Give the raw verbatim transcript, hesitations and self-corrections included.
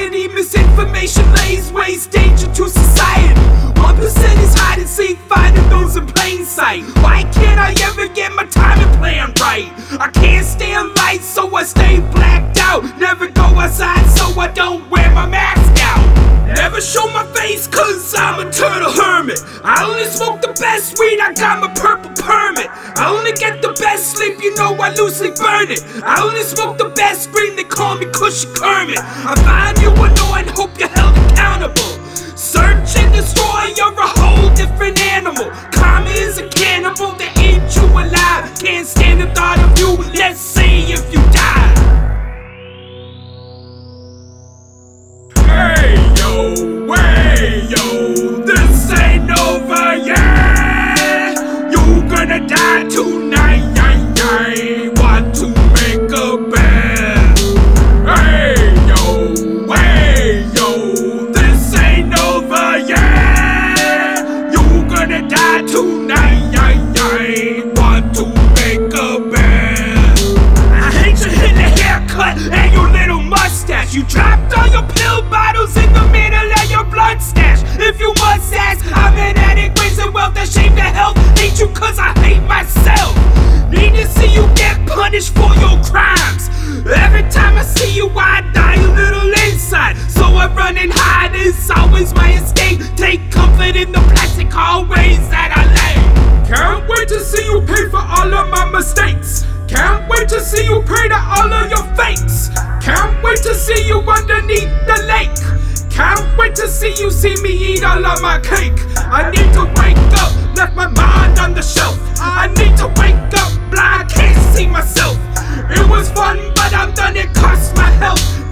anxiety. Misinformation lays waste, danger to society. One percent is hide and seek, finding those in plain sight. Why can't I ever get my timing plan right? I can't stand light, so I stay blacked out. Never go outside, so I don't wear my mask out. Never show my face, cause I'm a turtle hermit. I only smoke the best weed, I got my purple permit. I only get the best sleep, you know I loosely burn it. I only smoke the best green, they call me Cushy Kermit. I find you annoying, hope you're held accountable. Search and destroy, you're a whole different animal. Karma is a cannibal, they eat you alive. Can't stand the thought of you, let's see if you die. Hey yo, way yo, this ain't over yet. You gonna die tonight, want to make a bet. Hey yo, way yo, this ain't over yet. You gonna die tonight, want to make a bet. I hate your hitler haircut and your little mustache. You dropped all your pill bottles in the middle of your blood stash. If you must ask, I'm an addict, raising wealth, ashamed of health. Hate you cause I hate myself. Need to see you get punished for your crimes. Every time I see you, I die a little inside. So I run and hide, it's always my escape. Take comfort in the plastic hallways that I lay. Can't wait to see you pay for all of my mistakes. Can't wait to see you pray to all of your fakes. Can't wait to see you underneath the lake. Can't wait to see you see me eat all of my cake. I need to wake up, left my mind on the shelf. I need to wake up, blind, can't see myself. It was fun, but I'm done, it cost my health.